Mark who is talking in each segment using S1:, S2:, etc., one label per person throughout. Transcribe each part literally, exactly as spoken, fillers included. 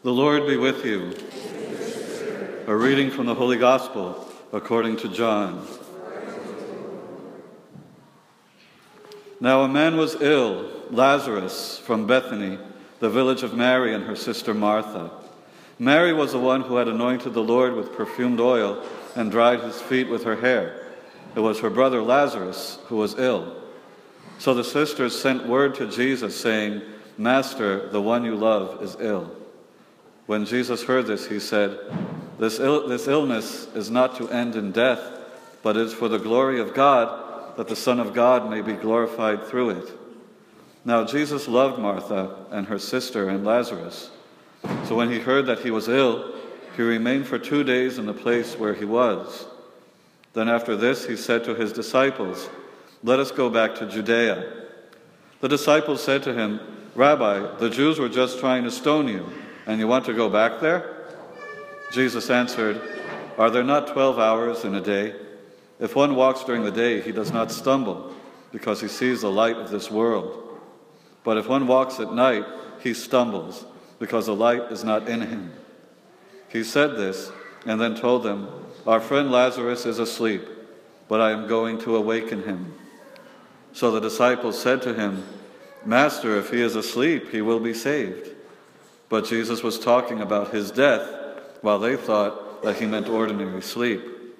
S1: The Lord be with you. A reading from the Holy Gospel according to John. Now a man was ill, Lazarus, from Bethany, the village of Mary and her sister Martha. Mary was the one who had anointed the Lord with perfumed oil and dried his feet with her hair. It was her brother Lazarus who was ill. So the sisters sent word to Jesus, saying, "Master, the one you love is ill." When Jesus heard this, he said, this, Ill- this illness is not to end in death, but is for the glory of God, that the Son of God may be glorified through it. Now Jesus loved Martha and her sister and Lazarus. So when he heard that he was ill, he remained for two days in the place where he was. Then after this he said to his disciples, "Let us go back to Judea." The disciples said to him, "Rabbi, the Jews were just trying to stone you, and you want to go back there?" Jesus answered, "Are there not twelve hours in a day? If one walks during the day, he does not stumble, because he sees the light of this world. But if one walks at night, he stumbles, because the light is not in him." He said this, and then told them, "Our friend Lazarus is asleep, but I am going to awaken him." So the disciples said to him, "Master, if he is asleep, he will be saved." But Jesus was talking about his death, while they thought that he meant ordinary sleep.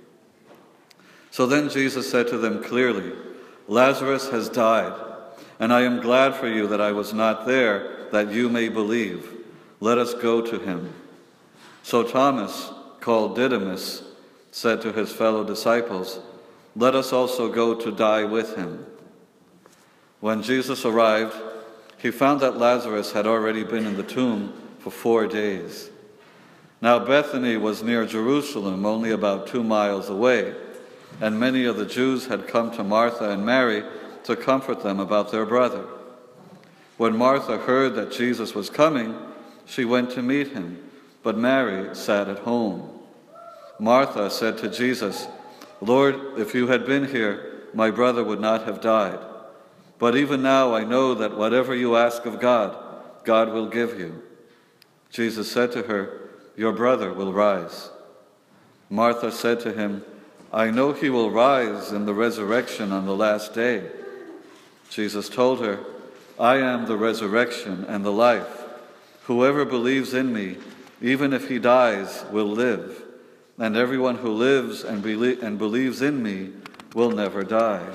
S1: So then Jesus said to them clearly, "Lazarus has died, and I am glad for you that I was not there, that you may believe. Let us go to him." So Thomas, called Didymus, said to his fellow disciples, "Let us also go to die with him." When Jesus arrived, he found that Lazarus had already been in the tomb for four days. Now Bethany was near Jerusalem, only about two miles away, and many of the Jews had come to Martha and Mary to comfort them about their brother. When Martha heard that Jesus was coming, she went to meet him, but Mary sat at home. Martha said to Jesus, "Lord, if you had been here, my brother would not have died. But even now I know that whatever you ask of God, God will give you." Jesus said to her, "Your brother will rise." Martha said to him, "I know he will rise in the resurrection on the last day." Jesus told her, "I am the resurrection and the life. Whoever believes in me, even if he dies, will live. And everyone who lives and, belie- and believes in me will never die."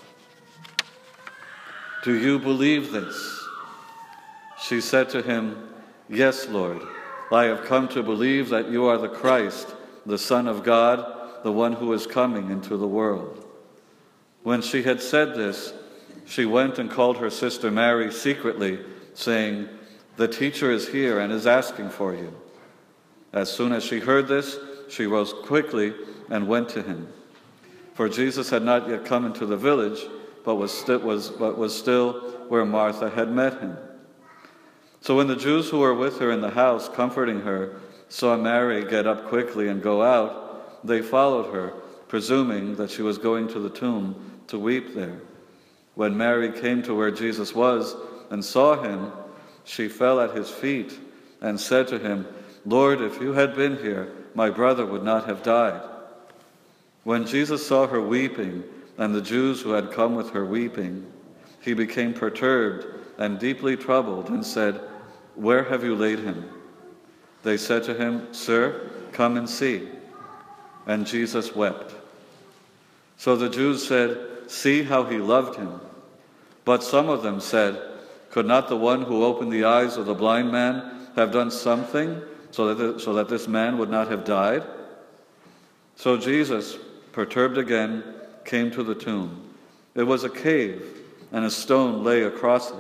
S1: "Do you believe this?" She said to him, "Yes, Lord. I have come to believe that you are the Christ, the Son of God, the one who is coming into the world." When she had said this, she went and called her sister Mary secretly, saying, "The teacher is here and is asking for you." As soon as she heard this, she rose quickly and went to him. For Jesus had not yet come into the village, but was, st- was, but was still where Martha had met him. So when the Jews who were with her in the house, comforting her, saw Mary get up quickly and go out, they followed her, presuming that she was going to the tomb to weep there. When Mary came to where Jesus was and saw him, she fell at his feet and said to him, "Lord, if you had been here, my brother would not have died." When Jesus saw her weeping, and the Jews who had come with her weeping, he became perturbed and deeply troubled and said, "Where have you laid him?" They said to him, "Sir, come and see." And Jesus wept. So the Jews said, "See how he loved him." But some of them said, "Could not the one who opened the eyes of the blind man have done something so that, the, so that this man would not have died?" So Jesus, perturbed again, came to the tomb. It was a cave, and a stone lay across it.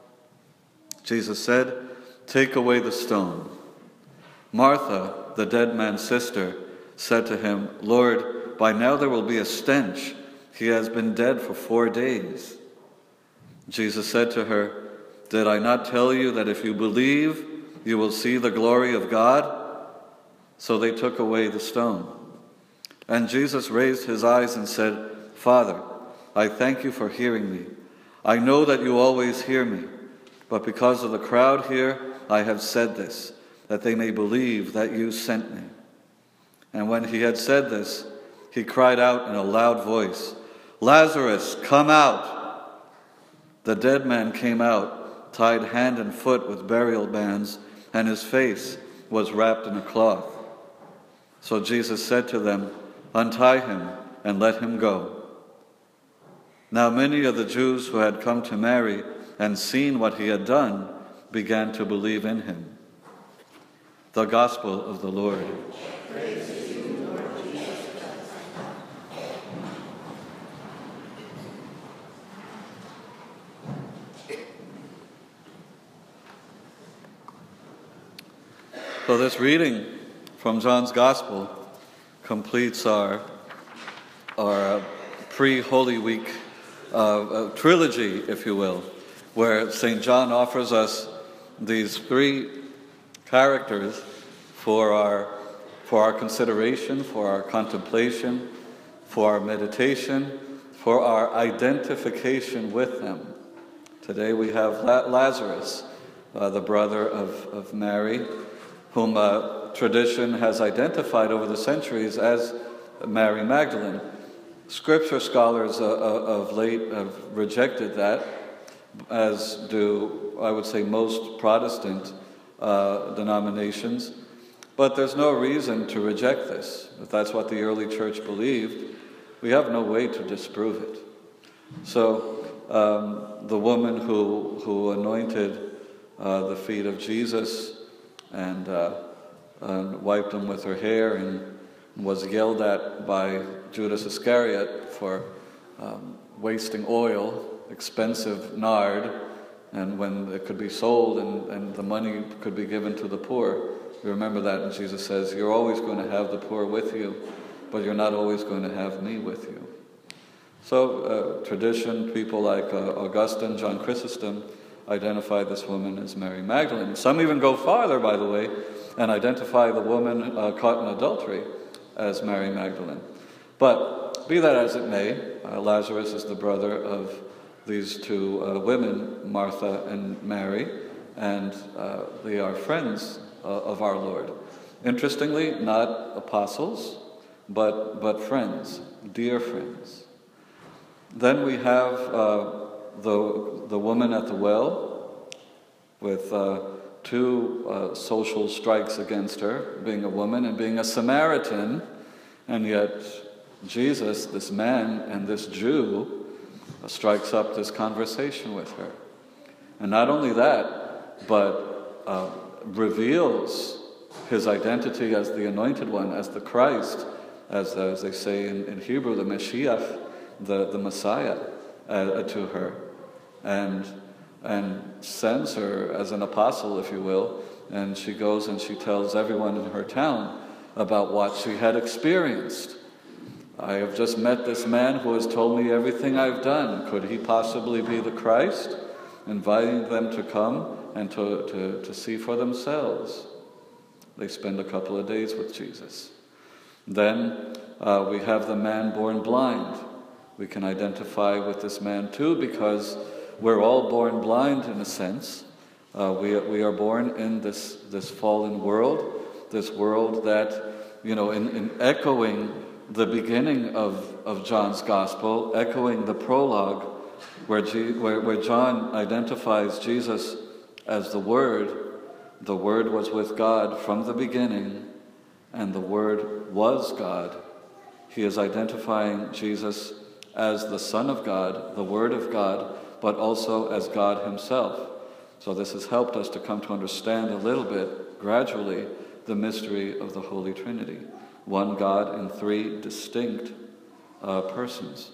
S1: Jesus said, "Take away the stone." Martha, the dead man's sister, said to him, "Lord, by now there will be a stench. He has been dead for four days." Jesus said to her, "Did I not tell you that if you believe, you will see the glory of God?" So they took away the stone. And Jesus raised his eyes and said, "Father, I thank you for hearing me. I know that you always hear me, but because of the crowd here, I have said this, that they may believe that you sent me." And when he had said this, he cried out in a loud voice, "Lazarus, come out!" The dead man came out, tied hand and foot with burial bands, and his face was wrapped in a cloth. So Jesus said to them, "Untie him and let him go." Now many of the Jews who had come to Mary and seen what he had done began to believe in him. The Gospel of the Lord.
S2: Praise to you, Lord Jesus Christ.
S1: So this reading from John's Gospel completes our, our uh, pre-Holy Week uh, uh, trilogy, if you will, where Saint John offers us these three characters for our, for our consideration, for our contemplation, for our meditation, for our identification with them. Today we have Lazarus, uh, the brother of, of Mary, whom uh, tradition has identified over the centuries as Mary Magdalene. Scripture scholars uh, of late have rejected that, as do, I would say, most Protestant uh, denominations. But there's no reason to reject this. If that's what the early church believed, we have no way to disprove it. So um, the woman who, who anointed uh, the feet of Jesus and, uh, and wiped them with her hair and was yelled at by Judas Iscariot for um, wasting oil, expensive nard, and when it could be sold and, and the money could be given to the poor. You remember that, and Jesus says, "You're always going to have the poor with you, but you're not always going to have me with you." So uh, tradition, people like uh, Augustine, John Chrysostom, identify this woman as Mary Magdalene. Some even go farther, by the way, and identify the woman uh, caught in adultery as Mary Magdalene. But be that as it may, uh, Lazarus is the brother of these two uh, women, Martha and Mary, and uh, they are friends uh, of our Lord. Interestingly, not apostles, but, but friends, dear friends. Then we have uh, the, the woman at the well with uh, two uh, social strikes against her, being a woman and being a Samaritan, and yet Jesus, this man and this Jew, uh, strikes up this conversation with her. And not only that, but uh, reveals his identity as the Anointed One, as the Christ, as, as they say in, in Hebrew, the Mashiach, the, the Messiah, uh, to her, and and sends her as an apostle, if you will, and she goes and she tells everyone in her town about what she had experienced. "I have just met this man who has told me everything I've done. Could he possibly be the Christ?" Inviting them to come and to, to, to see for themselves. They spend a couple of days with Jesus. Then uh, we have the man born blind. We can identify with this man too, because we're all born blind in a sense. Uh, we, we are born in this, this fallen world, this world that, you know, in, in echoing the beginning of, of John's Gospel, echoing the prologue, where, G, where, where John identifies Jesus as the Word. The Word was with God from the beginning, and the Word was God. He is identifying Jesus as the Son of God, the Word of God, but also as God himself. So this has helped us to come to understand a little bit, gradually, the mystery of the Holy Trinity. One God in three distinct uh, persons.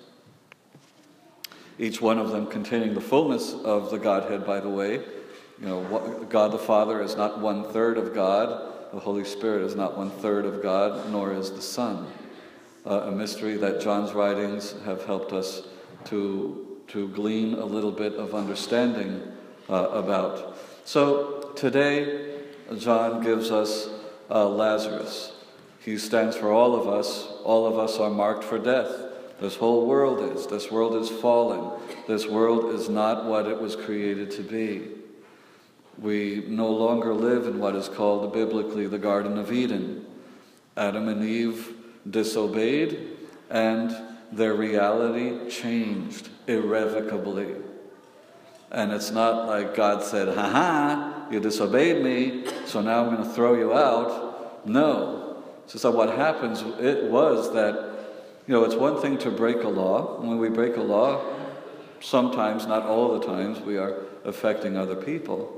S1: Each one of them containing the fullness of the Godhead, by the way. You know, God the Father is not one-third of God. The Holy Spirit is not one-third of God, nor is the Son. Uh, a mystery that John's writings have helped us to to glean a little bit of understanding uh, about. So today, John gives us uh, Lazarus. He stands for all of us. All of us are marked for death. This whole world is. This world is fallen. This world is not what it was created to be. We no longer live in what is called biblically the Garden of Eden. Adam and Eve disobeyed, and their reality changed irrevocably. And it's not like God said, ha-ha, you disobeyed me, so now I'm going to throw you out. No. So what happens, it was that, you know, it's one thing to break a law. When we break a law, sometimes, not all the times, we are affecting other people.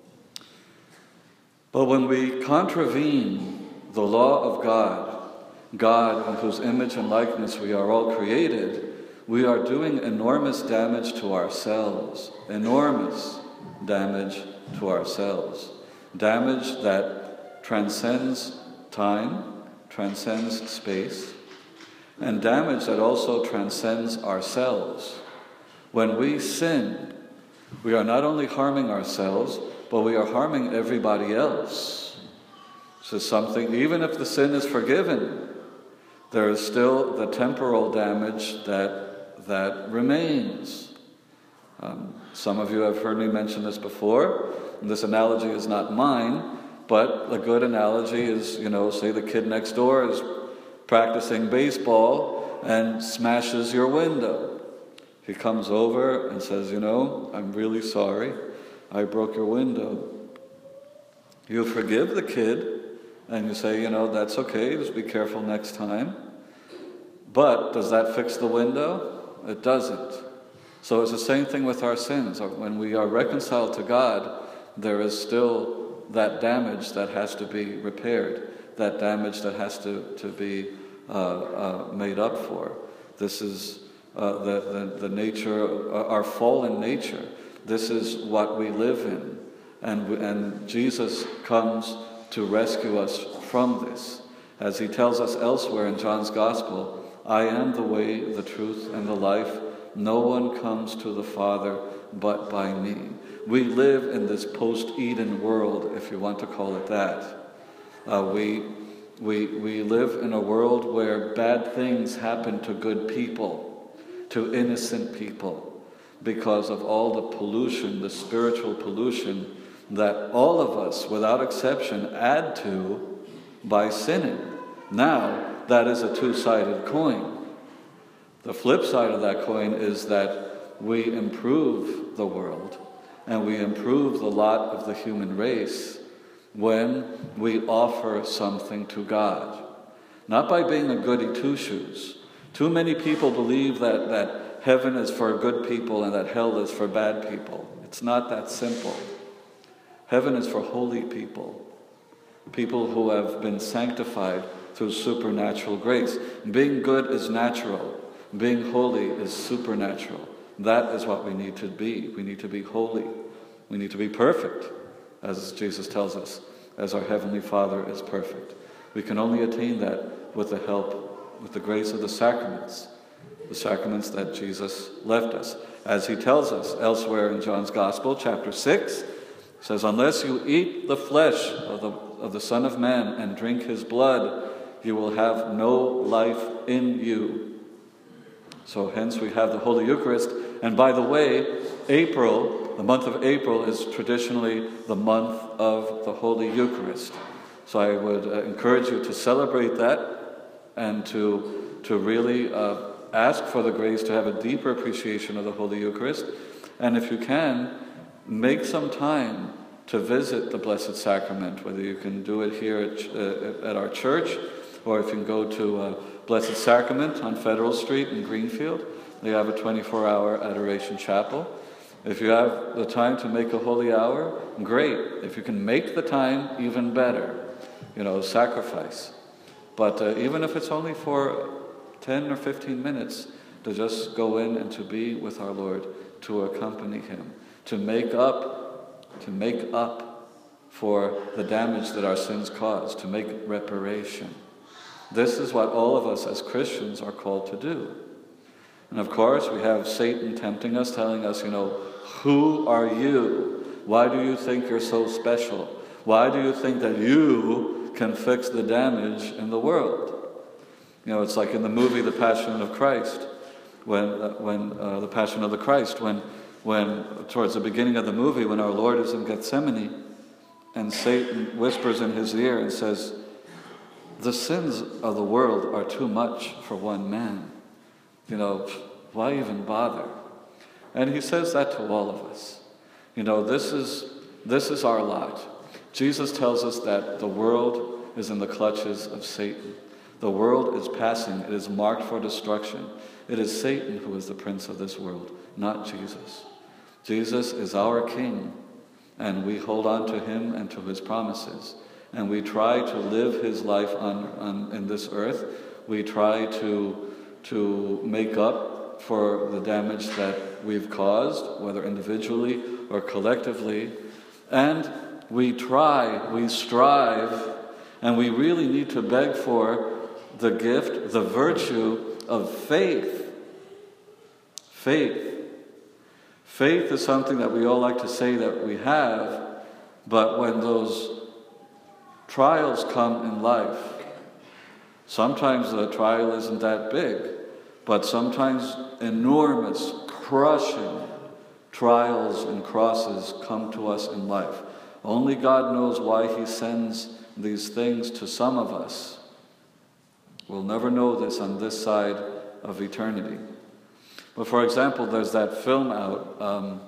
S1: But when we contravene the law of God, God, in whose image and likeness we are all created, we are doing enormous damage to ourselves. Enormous damage to ourselves. Damage that transcends time, transcends space, and damage that also transcends ourselves. When we sin, we are not only harming ourselves, but we are harming everybody else. So something, even if the sin is forgiven, there is still the temporal damage that, that remains. Um, some of you have heard me mention this before. And this analogy is not mine, but a good analogy is, you know, say the kid next door is practicing baseball and smashes your window. He comes over and says, you know, I'm really sorry, I broke your window. You forgive the kid, and you say, you know, that's okay, just be careful next time. But does that fix the window? It doesn't. So it's the same thing with our sins. When we are reconciled to God, there is still that damage that has to be repaired, that damage that has to, to be uh, uh, made up for. This is uh, the, the, the nature, uh, our fallen nature. This is what we live in. And, and Jesus comes to rescue us from this. As he tells us elsewhere in John's Gospel, I am the way, the truth, and the life. No one comes to the Father but by me. We live in this post-Eden world, if you want to call it that. Uh, we, we, we live in a world where bad things happen to good people, to innocent people, because of all the pollution, the spiritual pollution that all of us, without exception, add to by sinning. Now, that is a two-sided coin. The flip side of that coin is that we improve the world and we improve the lot of the human race when we offer something to God. Not by being a goody two-shoes. Too many people believe that, that heaven is for good people and that hell is for bad people. It's not that simple. Heaven is for holy people. People who have been sanctified through supernatural grace. Being good is natural. Being holy is supernatural. That is what we need to be. We need to be holy. We need to be perfect, as Jesus tells us, as our Heavenly Father is perfect. We can only attain that with the help, with the grace of the sacraments, the sacraments that Jesus left us. As he tells us elsewhere in John's Gospel, chapter six, he says, unless you eat the flesh of the, of the Son of Man and drink his blood, you will have no life in you. So hence we have the Holy Eucharist. And by the way, April, the month of April, is traditionally the month of the Holy Eucharist. So I would uh, encourage you to celebrate that and to, to really uh, ask for the grace to have a deeper appreciation of the Holy Eucharist. And if you can, make some time to visit the Blessed Sacrament, whether you can do it here at, uh, at our church, or if you can go to uh, Blessed Sacrament on Federal Street in Greenfield. They have a twenty-four hour adoration chapel. If you have the time to make a holy hour, great. If you can make the time, even better. You know, sacrifice. But uh, even if it's only for ten or fifteen minutes, to just go in and to be with our Lord, to accompany him, to make up, to make up for the damage that our sins caused, to make reparation. This is what all of us as Christians are called to do. And of course, we have Satan tempting us, telling us, you know, who are you? Why do you think you're so special? Why do you think that you can fix the damage in the world? You know, it's like in the movie The Passion of Christ, when, uh, when uh, The Passion of the Christ, when when, towards the beginning of the movie, when our Lord is in Gethsemane, and Satan whispers in his ear and says, the sins of the world are too much for one man. You know, why even bother? And he says that to all of us. You know, this is, this is our lot. Jesus tells us that the world is in the clutches of Satan. The world is passing. It is marked for destruction. It is Satan who is the prince of this world, not Jesus. Jesus is our King, and we hold on to him and to his promises. And we try to live his life on, on in this earth. We try to, to make up for the damage that we've caused, whether individually or collectively. And we try, we strive, and we really need to beg for the gift, the virtue of faith. Faith. Faith is something that we all like to say that we have, but when those trials come in life, sometimes the trial isn't that big, but sometimes enormous, crushing trials and crosses come to us in life. Only God knows why he sends these things to some of us. We'll never know this on this side of eternity. But for example, there's that film out, um,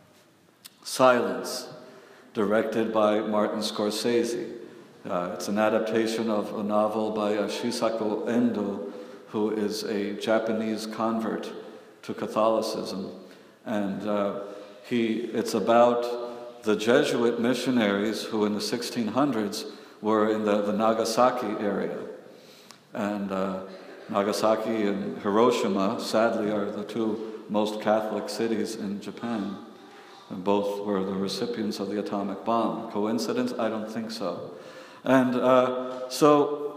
S1: Silence, directed by Martin Scorsese. Uh, it's an adaptation of a novel by uh, Shisako Endo, who is a Japanese convert to Catholicism. And uh, he, it's about the Jesuit missionaries who in the sixteen hundreds were in the, the Nagasaki area. And uh, Nagasaki and Hiroshima, sadly, are the two most Catholic cities in Japan. And both were the recipients of the atomic bomb. Coincidence? I don't think so. And uh, so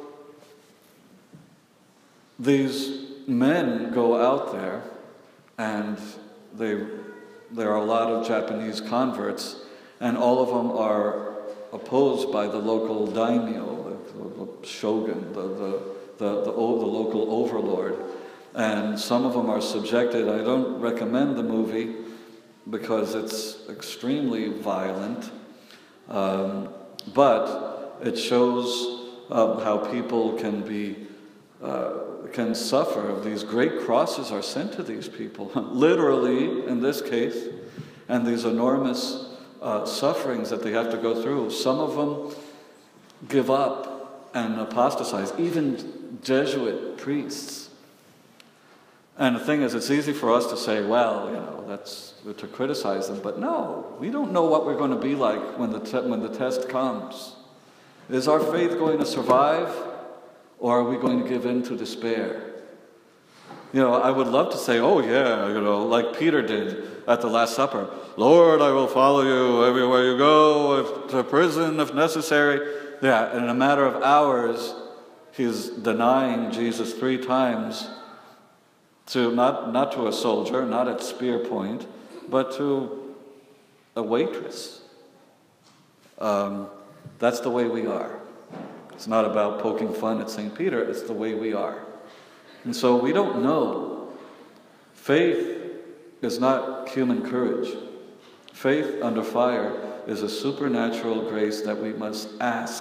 S1: these men go out there, and they, there are a lot of Japanese converts, and all of them are opposed by the local daimyo, the, the shogun, the, the The, the, the local overlord. And some of them are subjected. I don't recommend the movie because it's extremely violent, um, but it shows uh, how people can be, uh, can suffer. These great crosses are sent to these people, literally in this case, and these enormous uh, sufferings that they have to go through. Some of them give up and apostatize, even Jesuit priests. And the thing is, it's easy for us to say, well, you know, that's to criticize them, but no, we don't know what we're going to be like when the, te- when the test comes. Is our faith going to survive, or are we going to give in to despair? You know, I would love to say, oh yeah, you know, like Peter did at the Last Supper, Lord, I will follow you everywhere you go, if, to prison if necessary. Yeah, and in a matter of hours, he's denying Jesus three times, to not, not to a soldier, not at spear point, but to a waitress. Um, that's the way we are. It's not about poking fun at Saint Peter, it's the way we are. And so we don't know. Faith is not human courage. Faith under fire is a supernatural grace that we must ask.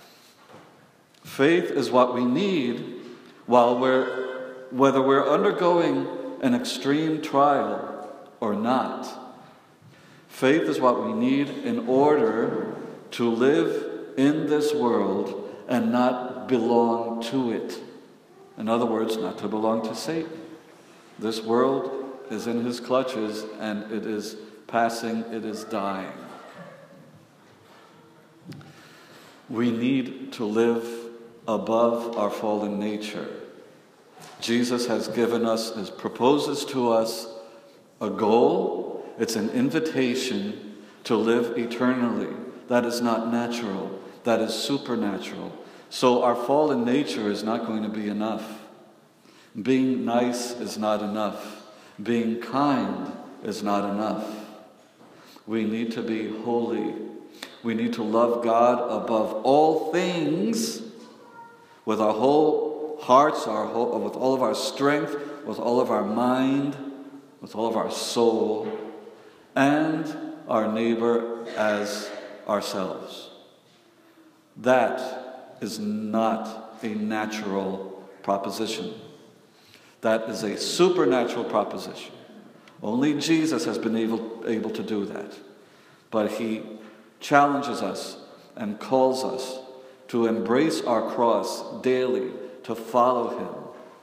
S1: Faith is what we need while we're, whether we're undergoing an extreme trial or not. Faith is what we need in order to live in this world and not belong to it. In other words, not to belong to Satan. This world is in his clutches, and it is passing, it is dying. We need to live above our fallen nature. Jesus has given us, has proposes to us a goal. It's an invitation to live eternally. That is not natural. That is supernatural. So our fallen nature is not going to be enough. Being nice is not enough. Being kind is not enough. We need to be holy. We need to love God above all things with our whole hearts, our whole, with all of our strength, with all of our mind, with all of our soul. and our neighbor as ourselves. That is not a natural proposition. That is a supernatural proposition. Only Jesus has been able, able to do that. But he challenges us and calls us to embrace our cross daily, to follow him,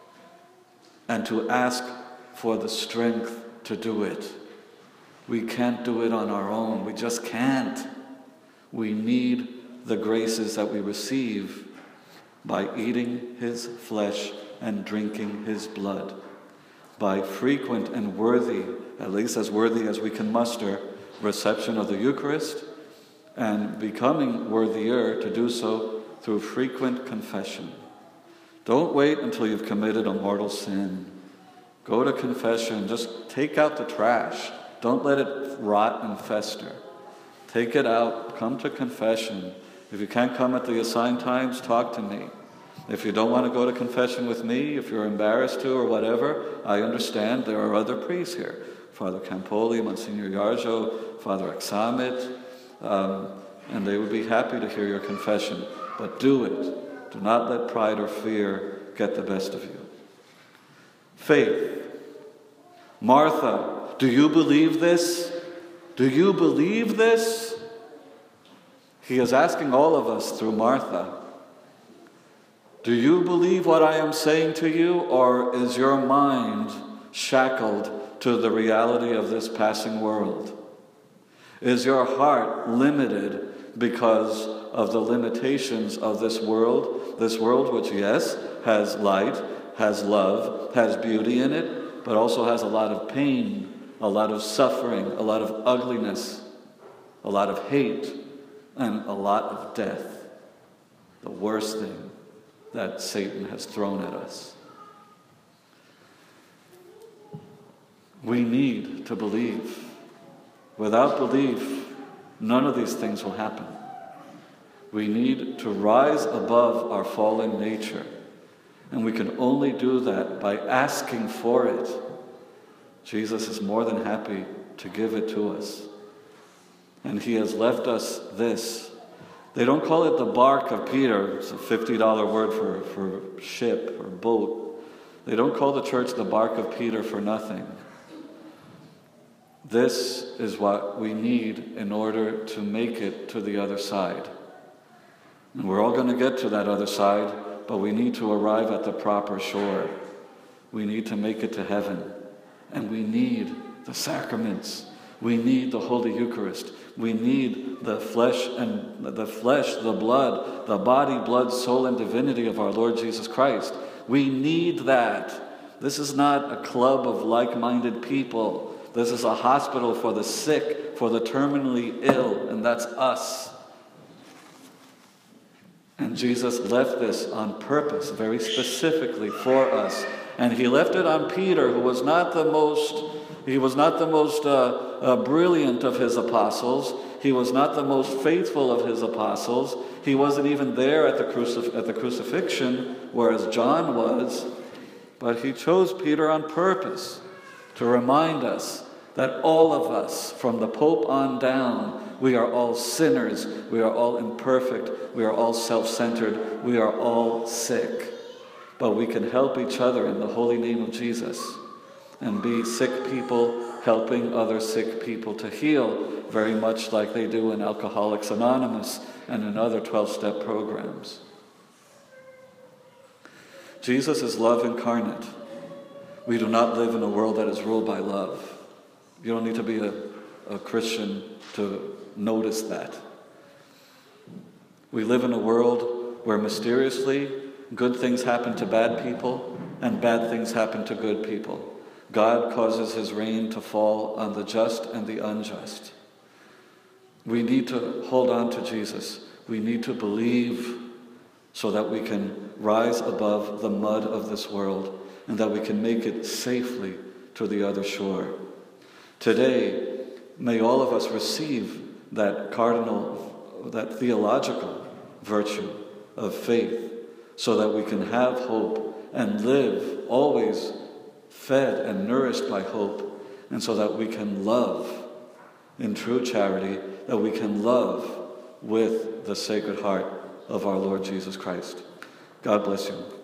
S1: and to ask for the strength to do it. We can't do it on our own. We just can't. We need the graces that we receive by eating his flesh and drinking his blood, by frequent and worthy, at least as worthy as we can muster, reception of the Eucharist, and becoming worthier to do so through frequent confession. Don't wait until you've committed a mortal sin. Go to confession. Just take out the trash. Don't let it rot and fester. Take it out. Come to confession. If you can't come at the assigned times, talk to me. If you don't want to go to confession with me, if you're embarrassed to or whatever, I understand there are other priests here. Father Campoli, Monsignor Yarjo, Father Aksamit, um, and they would be happy to hear your confession. But do it. Do not let pride or fear get the best of you. Faith. Martha, do you believe this? Do you believe this? He is asking all of us through Martha. Do you believe what I am saying to you, or is your mind shackled to the reality of this passing world? Is your heart limited because of the limitations of this world? This world which, yes, has light, has love, has beauty in it, but also has a lot of pain, a lot of suffering, a lot of ugliness, a lot of hate, and a lot of death. The worst thing that Satan has thrown at us. We need to believe. Without belief, none of these things will happen. We need to rise above our fallen nature, and we can only do that by asking for it. Jesus is more than happy to give it to us. And he has left us this. They don't call it the bark of Peter. It's a fifty dollar word for, for ship or boat. They don't call the church the bark of Peter for nothing. This is what we need in order to make it to the other side. And we're all going to get to that other side, but we need to arrive at the proper shore. We need to make it to heaven. And we need the sacraments. We need the Holy Eucharist. We need the flesh and the flesh, the blood, the body, blood, soul, and divinity of our Lord Jesus Christ. We need that. This is not a club of like-minded people. This is a hospital for the sick, for the terminally ill, and that's us. And Jesus left this on purpose, very specifically for us. And he left it on Peter, who was not the most, he was not the most uh, uh, brilliant of his apostles. He was not the most faithful of his apostles. He wasn't even there at the, crucif- at the crucifixion, whereas John was. But he chose Peter on purpose to remind us that all of us, from the Pope on down, we are all sinners, we are all imperfect, we are all self-centered, we are all sick. But we can help each other in the holy name of Jesus and be sick people helping other sick people to heal, very much like they do in Alcoholics Anonymous and in other twelve-step programs. Jesus is love incarnate. We do not live in a world that is ruled by love. You don't need to be a, a Christian to notice that. We live in a world where mysteriously good things happen to bad people and bad things happen to good people. God causes his rain to fall on the just and the unjust. We need to hold on to Jesus. We need to believe so that we can rise above the mud of this world and that we can make it safely to the other shore. Today, may all of us receive that cardinal, that theological virtue of faith so that we can have hope and live always fed and nourished by hope, and so that we can love in true charity, that we can love with the Sacred Heart of our Lord Jesus Christ. God bless you.